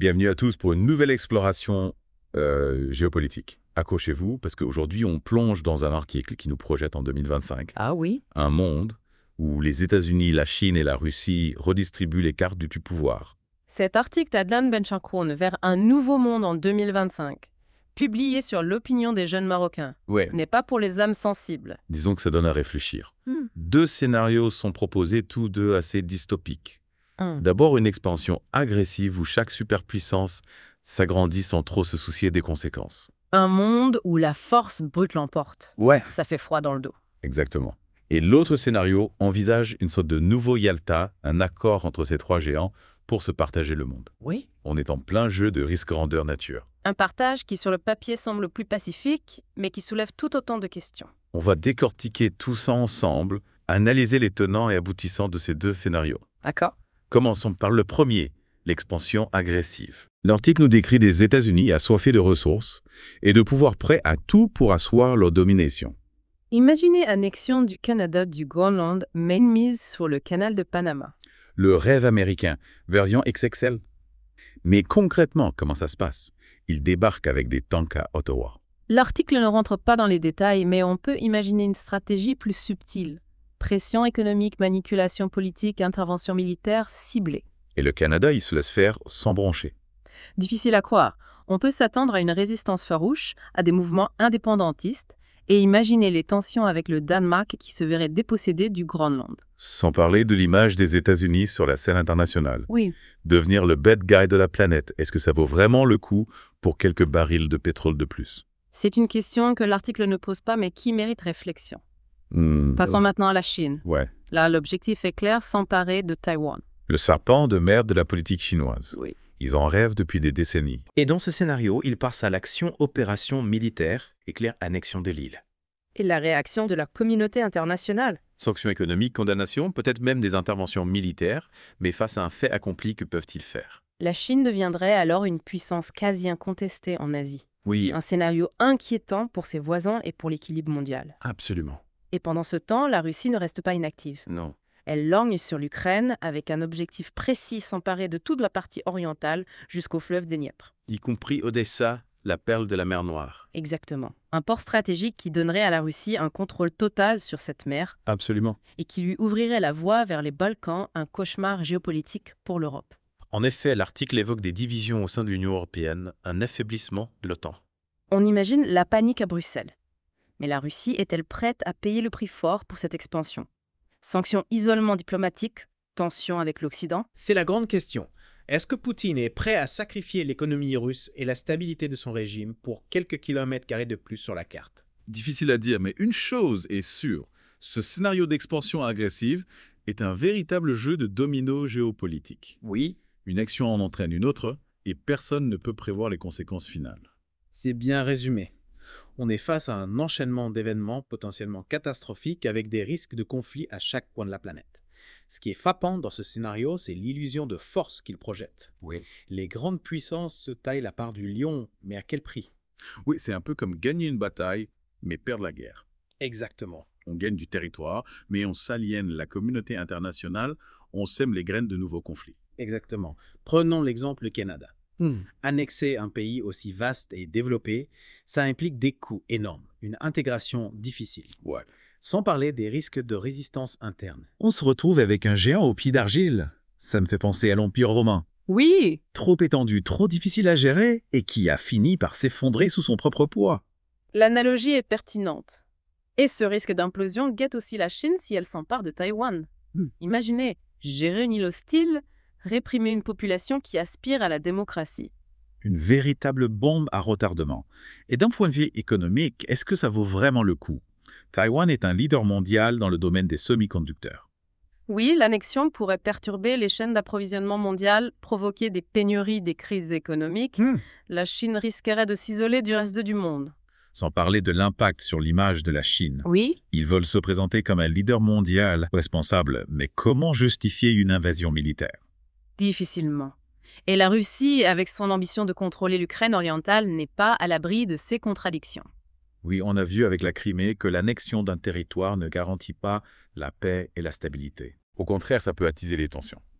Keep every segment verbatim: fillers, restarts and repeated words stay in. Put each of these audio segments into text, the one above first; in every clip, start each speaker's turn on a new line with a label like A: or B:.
A: Bienvenue à tous pour une nouvelle exploration euh, géopolitique. Accrochez-vous, parce qu'aujourd'hui, on plonge dans un article qui nous projette en deux mille vingt-cinq.
B: Ah oui?
A: Un monde où les États-Unis, la Chine et la Russie redistribuent les cartes du pouvoir.
B: Cet article d'Adnan Benchakoun vers un nouveau monde en deux mille vingt-cinq, publié sur l'opinion des jeunes Marocains,
A: Ouais.
B: n'est pas pour les âmes sensibles.
A: Disons que ça donne à réfléchir.
B: Hmm.
A: Deux scénarios sont proposés, tous deux assez dystopiques.
B: Hmm.
A: D'abord, une expansion agressive où chaque superpuissance s'agrandit sans trop se soucier des conséquences.
B: Un monde où la force brute l'emporte.
A: Ouais.
B: Ça fait froid dans le dos.
A: Exactement. Et l'autre scénario envisage une sorte de nouveau Yalta, un accord entre ces trois géants pour se partager le monde.
B: Oui.
A: On est en plein jeu de risque grandeur nature.
B: Un partage qui sur le papier semble plus pacifique, mais qui soulève tout autant de questions.
A: On va décortiquer tout ça ensemble, analyser les tenants et aboutissants de ces deux scénarios.
B: D'accord?
A: Commençons par le premier, l'expansion agressive. L'article nous décrit des États-Unis assoiffés de ressources et de pouvoirs prêts à tout pour asseoir leur domination.
B: Imaginez annexion du Canada du Groenland, main mise sur le canal de Panama.
A: Le rêve américain, version X X L. Mais concrètement, comment ça se passe? Ils débarquent avec des tanks à Ottawa.
B: L'article ne rentre pas dans les détails, mais on peut imaginer une stratégie plus subtile. Pression économique, manipulation politique, intervention militaire ciblée.
A: Et le Canada, il se laisse faire sans broncher.
B: Difficile à croire. On peut s'attendre à une résistance farouche, à des mouvements indépendantistes, et imaginer les tensions avec le Danemark qui se verrait dépossédé du Groenland.
A: Sans parler de l'image des États-Unis sur la scène internationale.
B: Oui.
A: Devenir le bad guy de la planète, est-ce que ça vaut vraiment le coup pour quelques barils de pétrole de plus?
B: C'est une question que l'article ne pose pas, mais qui mérite réflexion.
A: Hmm,
B: Passons maintenant à la Chine.
A: Ouais.
B: Là, l'objectif est clair, s'emparer de Taïwan.
A: Le serpent de mer de la politique chinoise.
B: Oui.
A: Ils en rêvent depuis des décennies.
C: Et dans ce scénario, il passe à l'action opération militaire et claire annexion de l'île.
B: Et la réaction de la communauté internationale?
C: Sanctions économiques, condamnations, peut-être même des interventions militaires, mais face à un fait accompli, que peuvent-ils faire?
B: La Chine deviendrait alors une puissance quasi incontestée en Asie.
C: Oui,
B: Un scénario inquiétant pour ses voisins et pour l'équilibre mondial.
C: absolument.
B: Et pendant ce temps, la Russie ne reste pas inactive.
C: Non.
B: Elle lorgne sur l'Ukraine avec un objectif précis, s'emparer de toute la partie orientale jusqu'au fleuve Dniepr.
C: Y compris Odessa, la perle de la mer Noire.
B: Exactement. Un port stratégique qui donnerait à la Russie un contrôle total sur cette mer
C: Absolument.
B: et qui lui ouvrirait la voie vers les Balkans, un cauchemar géopolitique pour l'Europe.
C: En effet, l'article évoque des divisions au sein de l'Union européenne, un affaiblissement de l'OTAN.
B: On imagine la panique à Bruxelles. Mais la Russie est-elle prête à payer le prix fort pour cette expansion? Sanctions, isolement diplomatique, tensions avec l'Occident?
D: C'est la grande question. Est-ce que Poutine est prêt à sacrifier l'économie russe et la stabilité de son régime pour quelques kilomètres carrés de plus sur la carte?
A: Difficile à dire, mais une chose est sûre. Ce scénario d'expansion agressive est un véritable jeu de domino géopolitique.
D: Oui,
A: Une action en entraîne une autre, et personne ne peut prévoir les conséquences finales.
D: c'est bien résumé. On est face à un enchaînement d'événements potentiellement catastrophiques avec des risques de conflit à chaque coin de la planète. Ce qui est frappant dans ce scénario, c'est l'illusion de force qu'il projette.
A: Oui.
D: Les grandes puissances se taillent la part du lion, mais à quel prix?
A: Oui, c'est un peu comme gagner une bataille, mais perdre la guerre.
D: Exactement.
A: On gagne du territoire, mais on s'aliène la communauté internationale, on sème les graines de nouveaux conflits.
D: Exactement. Prenons l'exemple du Canada.
B: Hmm.
D: Annexer un pays aussi vaste et développé, ça implique des coûts énormes, une intégration difficile.
A: Ouais.
D: Sans parler des risques de résistance interne.
E: On se retrouve avec un géant au pied d'argile. Ça me fait penser à l'Empire romain.
B: Oui!
E: Trop étendu, trop difficile à gérer, et qui a fini par s'effondrer sous son propre poids.
B: L'analogie est pertinente. Et ce risque d'implosion guette aussi la Chine si elle s'empare de Taïwan.
E: Hmm.
B: Imaginez, gérer une île hostile, réprimer une population qui aspire à la démocratie.
E: Une véritable bombe à retardement. Et d'un point de vue économique, est-ce que ça vaut vraiment le coup? Taïwan est un leader mondial dans le domaine des semi-conducteurs.
B: Oui, l'annexion pourrait perturber les chaînes d'approvisionnement mondiales, provoquer des pénuries, des crises économiques.
E: Hmm.
B: La Chine risquerait de s'isoler du reste du monde.
E: Sans parler de l'impact sur l'image de la Chine.
B: Oui,
E: Ils veulent se présenter comme un leader mondial responsable, mais comment justifier une invasion militaire?
B: difficilement. Et la Russie, avec son ambition de contrôler l'Ukraine orientale, n'est pas à l'abri de ces contradictions.
E: Oui, on a vu avec la Crimée que l'annexion d'un territoire ne garantit pas la paix et la stabilité.
A: Au contraire, ça peut attiser les tensions.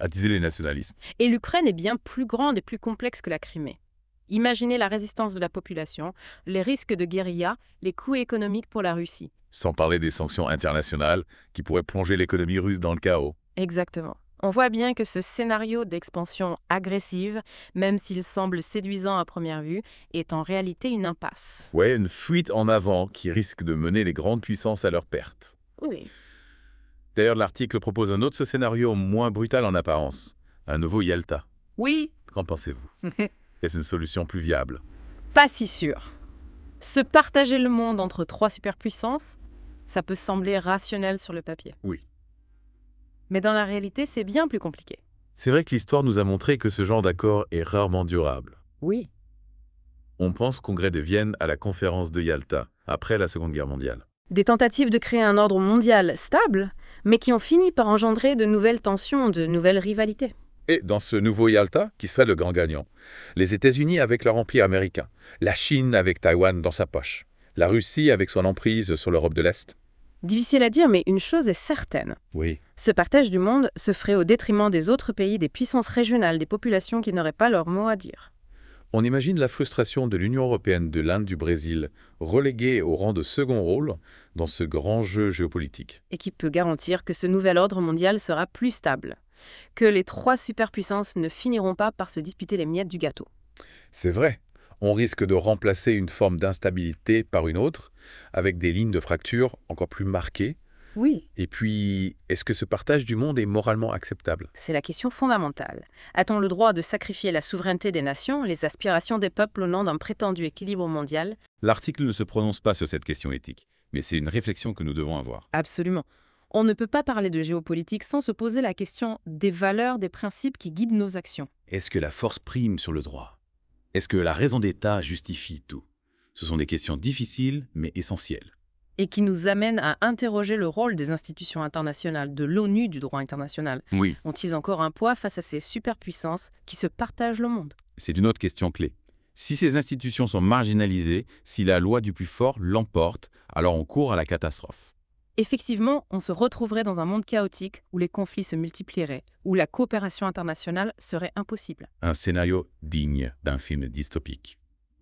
C: attiser les nationalismes.
B: Et l'Ukraine est bien plus grande et plus complexe que la Crimée. Imaginez la résistance de la population, les risques de guérilla, les coûts économiques pour la Russie.
C: Sans parler des sanctions internationales qui pourraient plonger l'économie russe dans le chaos.
B: Exactement. On voit bien que ce scénario d'expansion agressive, même s'il semble séduisant à première vue, est en réalité une impasse.
C: Ouais, une fuite en avant qui risque de mener les grandes puissances à leur perte.
B: Oui.
C: D'ailleurs, l'article propose un autre scénario moins brutal en apparence. Un nouveau Yalta.
B: Oui.
C: Qu'en pensez-vous? Est-ce une solution plus viable?
B: Pas si sûr. Se partager le monde entre trois superpuissances, ça peut sembler rationnel sur le papier.
C: Oui.
B: Mais dans la réalité, c'est bien plus compliqué.
C: C'est vrai que l'histoire nous a montré que ce genre d'accord est rarement durable.
B: Oui.
C: On pense au Congrès de Vienne à la conférence de Yalta, après la Seconde Guerre mondiale.
B: Des tentatives de créer un ordre mondial stable, mais qui ont fini par engendrer de nouvelles tensions, de nouvelles rivalités.
C: Et dans ce nouveau Yalta, qui serait le grand gagnant, les États-Unis avec leur empire américain, la Chine avec Taïwan dans sa poche, la Russie avec son emprise sur l'Europe de l'Est.
B: Difficile à dire, mais une chose est certaine.
C: Oui.
B: Ce partage du monde se ferait au détriment des autres pays, des puissances régionales, des populations qui n'auraient pas leur mot à dire.
C: On imagine la frustration de l'Union européenne, de l'Inde, du Brésil, reléguée au rang de second rôle dans ce grand jeu géopolitique.
B: Et qui peut garantir que ce nouvel ordre mondial sera plus stable. Que les trois superpuissances ne finiront pas par se disputer les miettes du gâteau.
C: C'est vrai. On risque de remplacer une forme d'instabilité par une autre, avec des lignes de fracture encore plus marquées.
B: Oui.
C: Et puis, est-ce que ce partage du monde est moralement acceptable?
B: C'est la question fondamentale. A-t-on le droit de sacrifier la souveraineté des nations, les aspirations des peuples au nom d'un prétendu équilibre mondial?
A: L'article ne se prononce pas sur cette question éthique, mais c'est une réflexion que nous devons avoir.
B: Absolument. On ne peut pas parler de géopolitique sans se poser la question des valeurs, des principes qui guident nos actions.
A: Est-ce que la force prime sur le droit? Est-ce que la raison d'État justifie tout? Ce sont des questions difficiles, mais essentielles.
B: Et qui nous amènent à interroger le rôle des institutions internationales, de l'ONU, du droit international.
A: Oui.
B: Ont-ils encore un poids face à ces superpuissances qui se partagent le monde?
A: C'est une autre question clé. Si ces institutions sont marginalisées, si la loi du plus fort l'emporte, alors on court à la catastrophe.
B: Effectivement, on se retrouverait dans un monde chaotique où les conflits se multiplieraient, où la coopération internationale serait impossible.
A: Un scénario digne d'un film dystopique.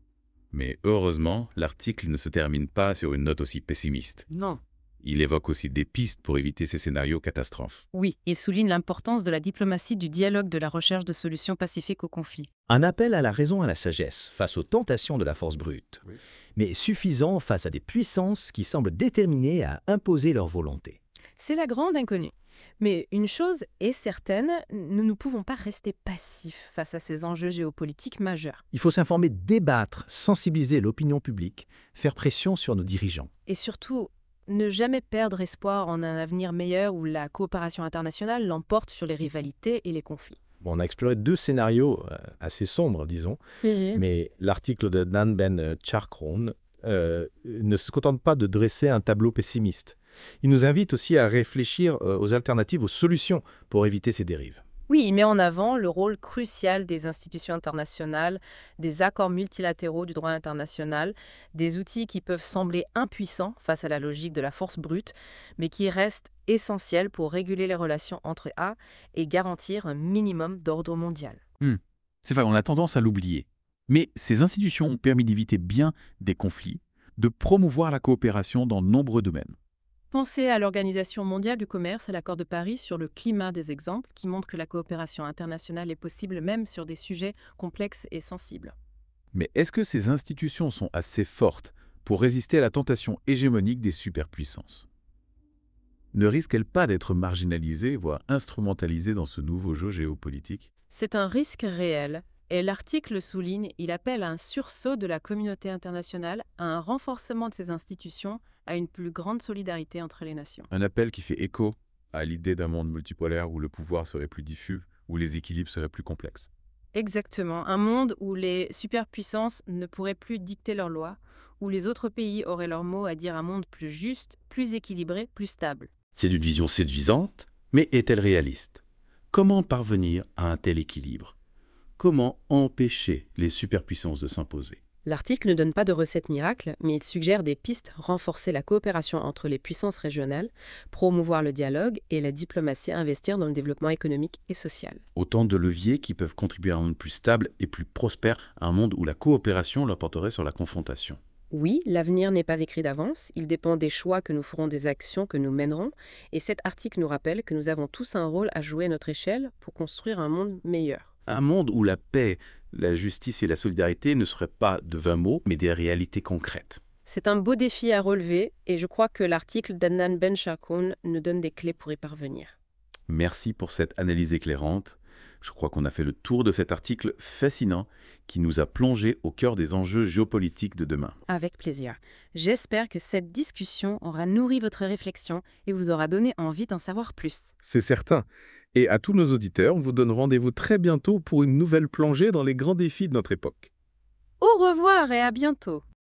A: Mais heureusement, l'article ne se termine pas sur une note aussi pessimiste.
B: Non.
A: Il évoque aussi des pistes pour éviter ces scénarios catastrophes.
B: Oui, il souligne l'importance de la diplomatie, du dialogue, de la recherche de solutions pacifiques aux conflits.
F: Un appel à la raison et à la sagesse face aux tentations de la force brute,
C: Oui.
F: mais suffisant face à des puissances qui semblent déterminées à imposer leur volonté.
B: C'est la grande inconnue. Mais une chose est certaine, nous ne pouvons pas rester passifs face à ces enjeux géopolitiques majeurs.
F: Il faut s'informer, débattre, sensibiliser l'opinion publique, faire pression sur nos dirigeants.
B: Et surtout, ne jamais perdre espoir en un avenir meilleur où la coopération internationale l'emporte sur les rivalités et les conflits.
F: Bon, on a exploré deux scénarios euh, assez sombres, disons, mais l'article de Dan Ben Charkron euh, ne se contente pas de dresser un tableau pessimiste. Il nous invite aussi à réfléchir euh, aux alternatives, aux solutions pour éviter ces dérives.
B: Oui, il met en avant le rôle crucial des institutions internationales, des accords multilatéraux du droit international, des outils qui peuvent sembler impuissants face à la logique de la force brute, mais qui restent essentiels pour réguler les relations entre A et garantir un minimum d'ordre mondial.
A: Hmm. C'est vrai, on a tendance à l'oublier. Mais ces institutions ont permis d'éviter bien des conflits, de promouvoir la coopération dans de nombreux domaines.
B: Pensez à l'Organisation mondiale du commerce et l'accord de Paris sur le climat des exemples qui montrent que la coopération internationale est possible même sur des sujets complexes et sensibles.
A: Mais est-ce que ces institutions sont assez fortes pour résister à la tentation hégémonique des superpuissances? Ne risquent-elles pas d'être marginalisées, voire instrumentalisées dans ce nouveau jeu géopolitique?
B: C'est un risque réel. Et l'article souligne, il appelle à un sursaut de la communauté internationale, à un renforcement de ces institutions, à une plus grande solidarité entre les nations.
C: Un appel qui fait écho à l'idée d'un monde multipolaire où le pouvoir serait plus diffus, où les équilibres seraient plus complexes.
B: Exactement, un monde où les superpuissances ne pourraient plus dicter leurs lois, où les autres pays auraient leur mot à dire, un monde plus juste, plus équilibré, plus stable.
G: C'est une vision séduisante, mais est-elle réaliste? Comment parvenir à un tel équilibre? Comment empêcher les superpuissances de s'imposer?
B: L'article ne donne pas de recette miracle, mais il suggère des pistes: renforcer la coopération entre les puissances régionales, promouvoir le dialogue et la diplomatie, investir dans le développement économique et social.
G: Autant de leviers qui peuvent contribuer à un monde plus stable et plus prospère, à un monde où la coopération l'emporterait sur la confrontation.
B: Oui, l'avenir n'est pas écrit d'avance, il dépend des choix que nous ferons, des actions que nous mènerons, et cet article nous rappelle que nous avons tous un rôle à jouer à notre échelle pour construire un monde meilleur.
G: Un monde où la paix, la justice et la solidarité ne seraient pas de vains mots, mais des réalités concrètes.
B: C'est un beau défi à relever, et je crois que l'article d'Adnan Ben Chakoun nous donne des clés pour y parvenir.
G: Merci pour cette analyse éclairante. Je crois qu'on a fait le tour de cet article fascinant qui nous a plongé au cœur des enjeux géopolitiques de demain.
B: Avec plaisir. J'espère que cette discussion aura nourri votre réflexion et vous aura donné envie d'en savoir plus.
H: C'est certain. Et à tous nos auditeurs, on vous donne rendez-vous très bientôt pour une nouvelle plongée dans les grands défis de notre époque.
B: Au revoir et à bientôt!